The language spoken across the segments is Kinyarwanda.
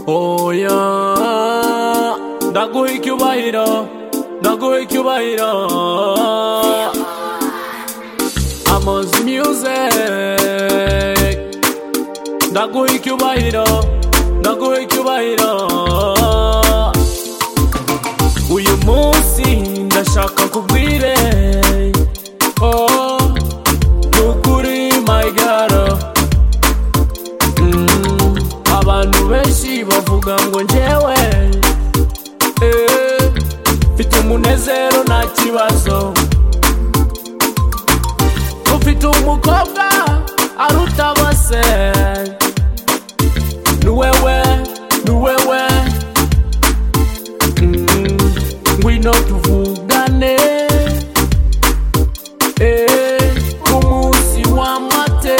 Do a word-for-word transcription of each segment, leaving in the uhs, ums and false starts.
Oh yeah, ndaguha icyubahiro, ndaguha icyubahiro. Amoz music, ndaguha icyubahiro, ndaguha icyubahiro. Uyu munsi ndashaka kubwire, oh nukuri my girl. mm, Abantu benshi bavuga ngo njyewe eh, mfite umunezero nta kibazo. Ufite umukobwa aruta bose, ni wewe, ni wewe. mm, Ngwino tuvugane eh, ku munsi w'amate.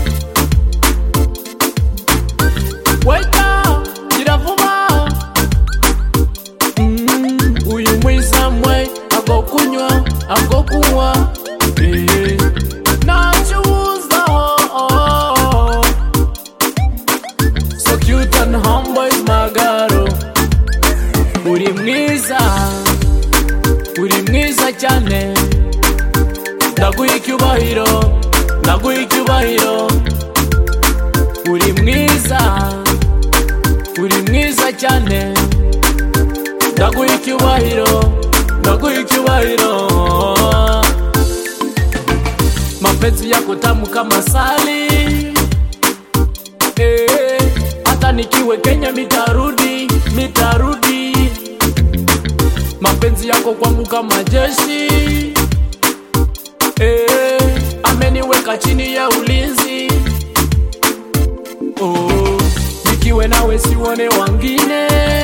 Weka gira vuba, mm, uyu mwiza mwe ago kunywa, ago kunywa eh, nachuza oh, oh. So cute and humble is my girl. Uri mwiza, uri mwiza cyane. Ndaguha icyubahiro, ndaguha icyubahiro. Uri mwiza, uri mwiza cyane. Ndaguha icyubahiro, ndaguha icyubahiro. Mapenzi yako tamu kama asali eh, hata nikiwe Kenya mitarudi, mitarudi. Mapenzi yako kwangu kama jeshi eh, ameniweka chini ya ulinzi. Oh, nikiwe nawe sione wangine,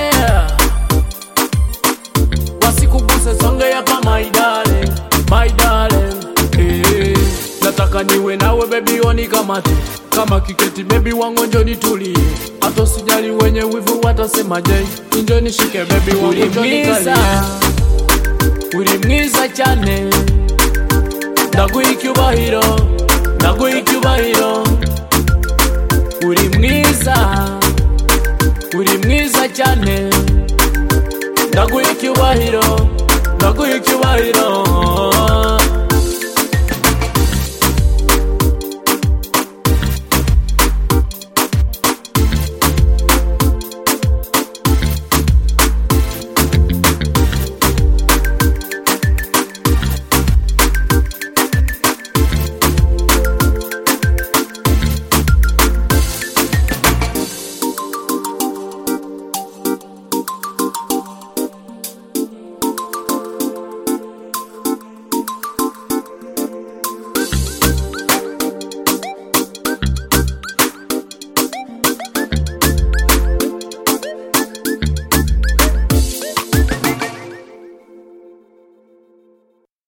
wasikuguse songe hapa my darling, my darling eh, nataka niwe nawe baby oni kama te, kama kiketi baby wangu njo nitulie. Ato sijali wenye wivu watasema jay, njo nishike baby wangu njo nikalie. Uri mwiza cyane, ndaguha icyubahiro, ndaguha icyubahiro. Uri mwiza, uri mwiza cyane. Ndaguha icyubahiro, ndaguha icyubahiro.